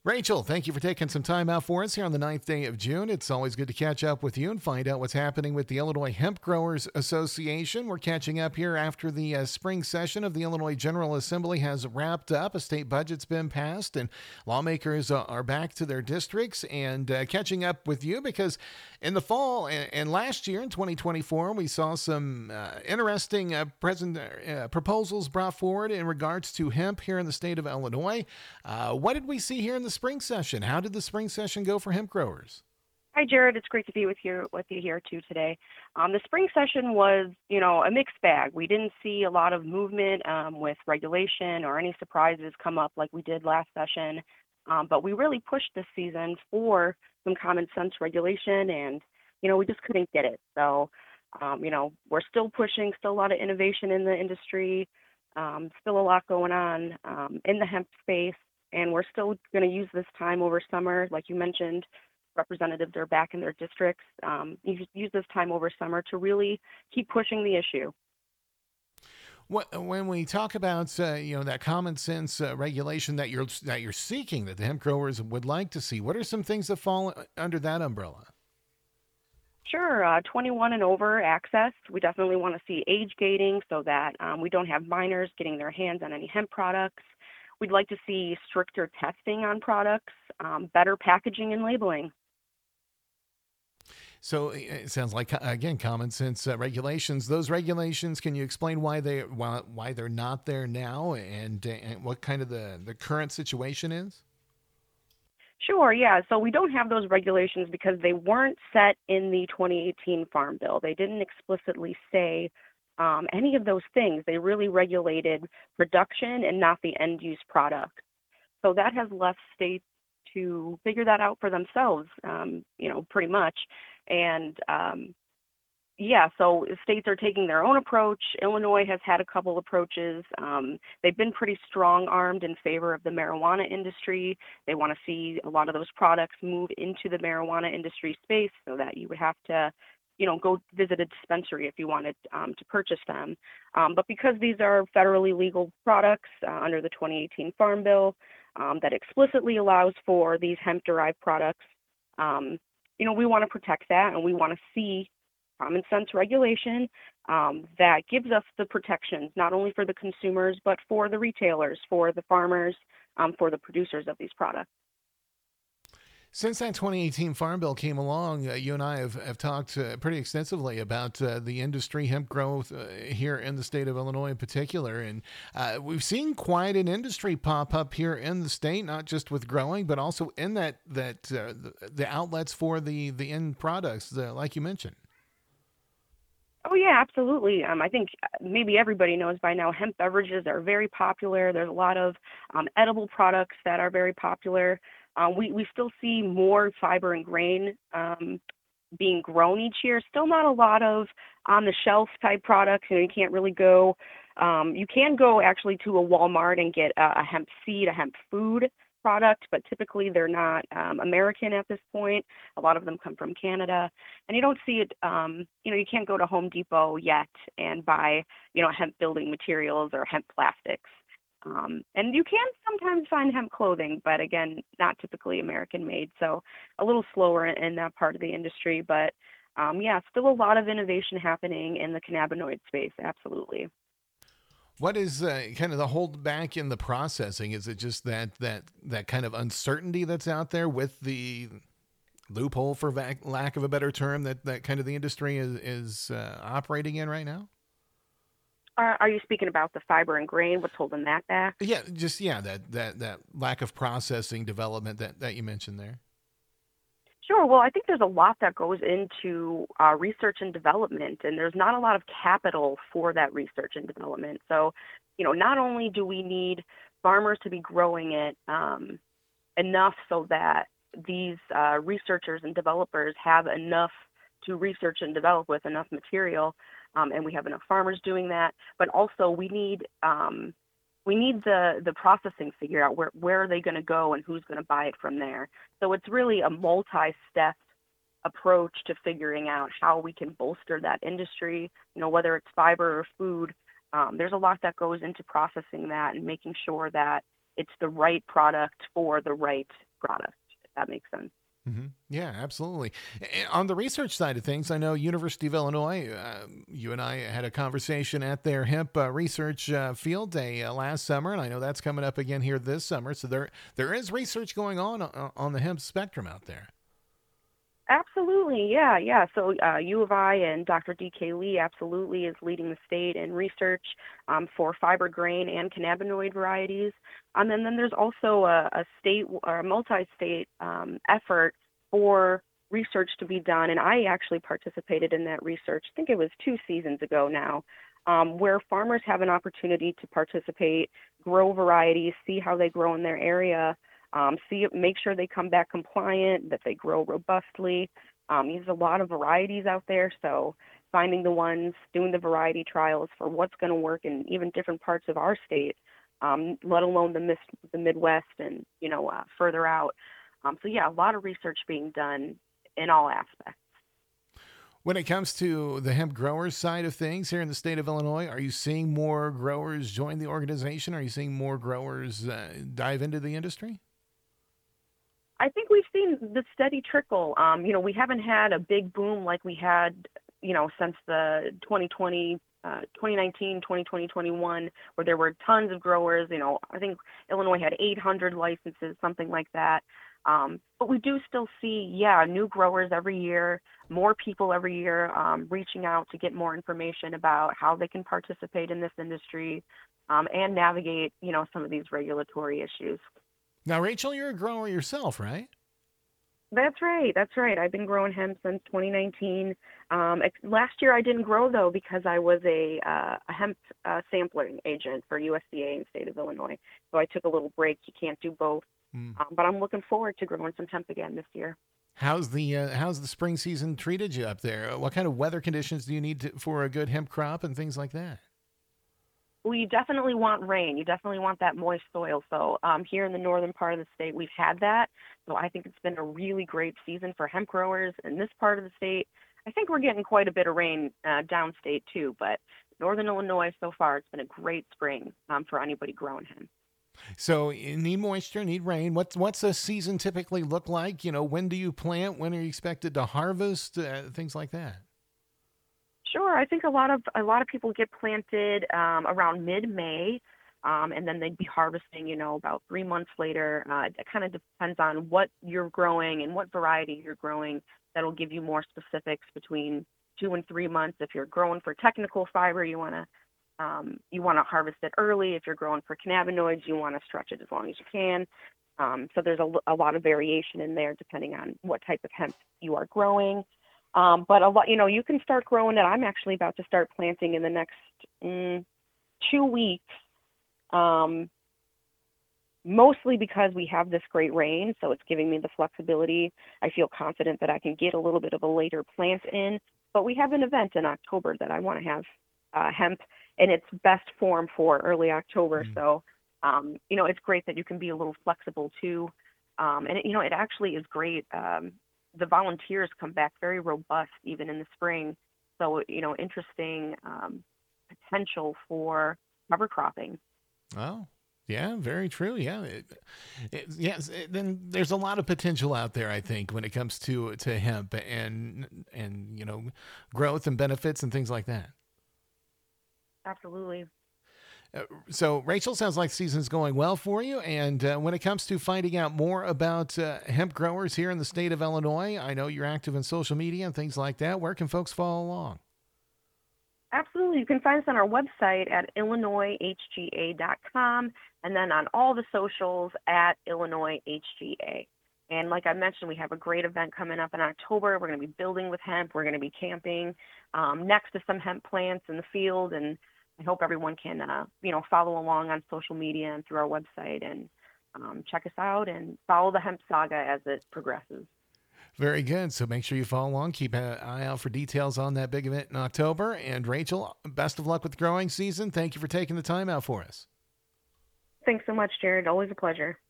Rachel, thank you for taking some time out for us here on the ninth day of June. It's always good to catch up with you and find out what's happening with the Illinois Hemp Growers Association. We're catching up here after the spring session of the Illinois General Assembly has wrapped up. A state budget's been passed, and lawmakers are back to their districts. And catching up with you because in the fall and last year in 2024, we saw some interesting proposals brought forward in regards to hemp here in the state of Illinois. What did we see here in the spring session? How did the spring session go for hemp growers? Hi, Jared. It's great to be with you here too today. The spring session was, a mixed bag. We didn't see a lot of movement with regulation or any surprises come up like we did last session. But we really pushed this season for some common sense regulation, and we just couldn't get it. So, we're still pushing, still a lot of innovation in the industry, still a lot going on in the hemp space, and we're still going to use this time over summer, like you mentioned. Representatives are back in their districts. Use this time over summer to really keep pushing the issue. When we talk about that common sense regulation that you're seeking, that the hemp growers would like to see, what are some things that fall under that umbrella? Sure, 21 and over access. We definitely want to see age gating so that we don't have minors getting their hands on any hemp products. We'd like to see stricter testing on products, better packaging and labeling. So it sounds like again common sense regulations. Those regulations, can you explain why they're not there now, and what kind of the current situation is? Sure, yeah. So we don't have those regulations because they weren't set in the 2018 Farm Bill. They didn't explicitly say any of those things. They really regulated production and not the end use product. So that has left states to figure that out for themselves, pretty much. And so states are taking their own approach. Illinois has had a couple approaches. They've been pretty strong armed in favor of the marijuana industry. They want to see a lot of those products move into the marijuana industry space so that you would have to, go visit a dispensary if you wanted to purchase them. But because these are federally legal products under the 2018 Farm Bill that explicitly allows for these hemp-derived products, we want to protect that, and we want to see common sense regulation that gives us the protections, not only for the consumers, but for the retailers, for the farmers, for the producers of these products. Since that 2018 Farm Bill came along, you and I have talked pretty extensively about the industry, hemp growth here in the state of Illinois in particular. And we've seen quite an industry pop up here in the state, not just with growing, but also in the outlets for the end products, like you mentioned. Oh, yeah, absolutely. I think maybe everybody knows by now hemp beverages are very popular. There's a lot of edible products that are very popular. We still see more fiber and grain being grown each year. Still not a lot of on the shelf type products. You can't really go. You can go actually to a Walmart and get a hemp seed, a hemp food product, but typically they're not American at this point. A lot of them come from Canada, and you don't see it. You can't go to Home Depot yet and buy hemp building materials or hemp plastics. And you can sometimes find hemp clothing, but again, not typically American made. So a little slower in that part of the industry, but still a lot of innovation happening in the cannabinoid space. Absolutely. What is kind of the hold back in the processing? Is it just that kind of uncertainty that's out there with the loophole, for lack of a better term, that kind of the industry is operating in right now? Are you speaking about the fiber and grain? What's holding that back? Yeah, just that lack of processing development that you mentioned there. Sure. Well, I think there's a lot that goes into research and development, and there's not a lot of capital for that research and development. So, not only do we need farmers to be growing it enough so that these researchers and developers have enough to research and develop with enough material, and we have enough farmers doing that, but also we need the processing figured out. Where are they going to go and who's going to buy it from there? So it's really a multi-step approach to figuring out how we can bolster that industry, whether it's fiber or food. There's a lot that goes into processing that and making sure that it's the right product for the right product, if that makes sense. Yeah, absolutely. On the research side of things, I know University of Illinois, you and I had a conversation at their hemp research field day last summer, and I know that's coming up again here this summer. So there is research going on the hemp spectrum out there. Absolutely, yeah, yeah. So U of I and Dr. D.K. Lee absolutely is leading the state in research for fiber grain and cannabinoid varieties. And then there's also a state or a multi-state effort for research to be done. And I actually participated in that research. I think it was 2 seasons ago now, where farmers have an opportunity to participate, grow varieties, see how they grow in their area, make sure they come back compliant, that they grow robustly. There's a lot of varieties out there, so finding the ones, doing the variety trials for what's going to work in even different parts of our state, let alone the Midwest and further out. So yeah, a lot of research being done in all aspects. When it comes to the hemp growers side of things here in the state of Illinois, are you seeing more growers join the organization? Are you seeing more growers dive into the industry? I think we've seen the steady trickle. We haven't had a big boom like we had, since the 2020, 2019, 2020, 21, where there were tons of growers. I think Illinois had 800 licenses, something like that. But we do still see, new growers every year, more people every year reaching out to get more information about how they can participate in this industry and navigate, some of these regulatory issues. Now, Rachel, you're a grower yourself, right? That's right. That's right. I've been growing hemp since 2019. Last year I didn't grow though because I was a hemp sampling agent for USDA in the state of Illinois. So I took a little break. You can't do both. But I'm looking forward to growing some hemp again this year. How's the spring season treated you up there? What kind of weather conditions do you need for a good hemp crop and things like that? Well, you definitely want rain. You definitely want that moist soil. So here in the northern part of the state, we've had that. So I think it's been a really great season for hemp growers in this part of the state. I think we're getting quite a bit of rain downstate too, but northern Illinois so far, it's been a great spring for anybody growing hemp. So you need moisture, need rain. What's a season typically look like? When do you plant? When are you expected to harvest? Things like that. Sure. I think a lot of people get planted around mid-May, and then they'd be harvesting, about 3 months later. It kind of depends on what you're growing and what variety you're growing. That'll give you more specifics between 2 and 3 months. If you're growing for technical fiber, you want to harvest it early. If you're growing for cannabinoids, you want to stretch it as long as you can. So there's a lot of variation in there depending on what type of hemp you are growing. But a lot, you can start growing it. I'm actually about to start planting in the next 2 weeks, mostly because we have this great rain, so it's giving me the flexibility. I feel confident that I can get a little bit of a later plant in, but we have an event in October that I want to have hemp in its best form for early October. So, it's great that you can be a little flexible too. And it actually is great. The volunteers come back very robust even in the spring. So, interesting potential for cover cropping. Oh, yeah, very true. Yeah. Yes. Then there's a lot of potential out there, I think, when it comes to hemp and growth and benefits and things like that. Absolutely. So, Rachel, sounds like season's going well for you. And when it comes to finding out more about hemp growers here in the state of Illinois, I know you're active in social media and things like that. Where can folks follow along? Absolutely. You can find us on our website at illinoishga.com and then on all the socials at illinoishga. And like I mentioned, we have a great event coming up in October. We're going to be building with hemp. We're going to be camping next to some hemp plants in the field. And I hope everyone can, follow along on social media and through our website and check us out and follow the hemp saga as it progresses. Very good. So make sure you follow along. Keep an eye out for details on that big event in October. And Rachel, best of luck with the growing season. Thank you for taking the time out for us. Thanks so much, Jared. Always a pleasure.